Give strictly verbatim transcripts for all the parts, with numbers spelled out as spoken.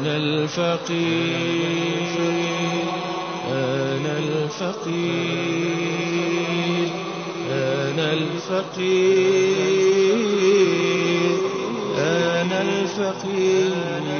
أنا الفقير أنا الفقير أنا الفقير أنا الفقير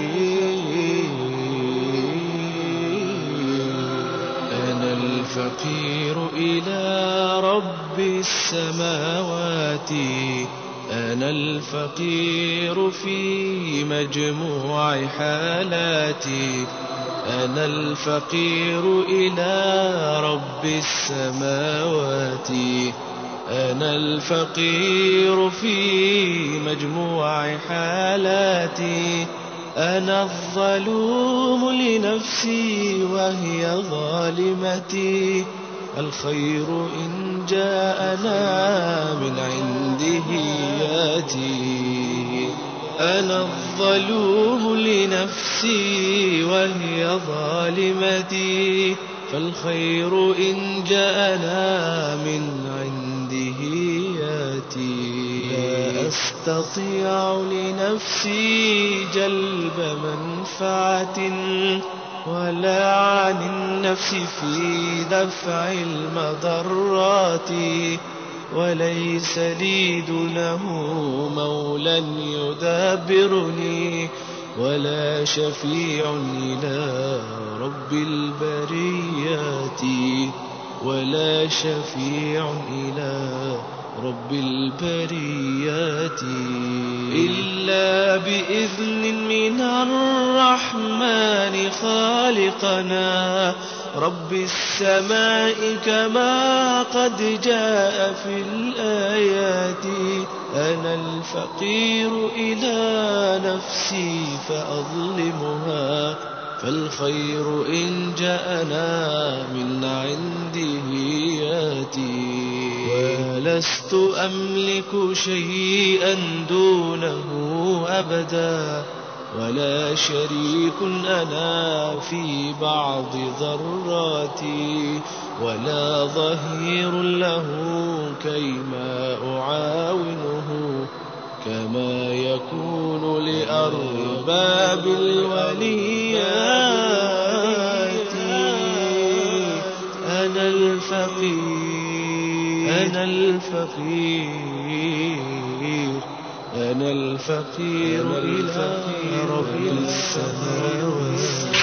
أنا الفقير إلى رب السماوات أنا الفقير في مجموع حالاتي أنا الفقير إلى رب السماوات أنا الفقير في مجموع حالاتي أنا الظلوم لنفسي وهي ظالمتي الخير إن جاءنا من عنده ياتي أنا الظلوم لنفسي وهي ظالمتي فالخير إن جاءنا من عنده ياتي لا أستطيع لنفسي جلب منفعة ولا عن النفس في دفع المضرات وليس لي دونه مولى يدبرني ولا شفيع إلى رب البريات ولا شفيع إلى رب البريات إلا بإذن من الرحمن خالقنا رب السماء كما قد جاء في الآيات أنا الفقير إلى نفسي فأظلمها فالخير إن جاءنا من عنده ياتي ولست أملك شيئا دونه أبدا ولا شريك أنا في بعض ذراتي ولا ظهير له كيما أعاونه كما يكون لأرباب الوليات أنا الفقير أنا الفقير أنا الفقير إلى رب السماوات